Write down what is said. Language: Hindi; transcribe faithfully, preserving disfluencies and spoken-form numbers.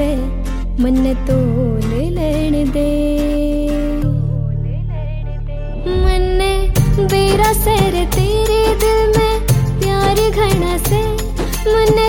से मन तोल लेण दे। मन्ने बेरा सर तेरे दिल में प्यार घना से, मन्ने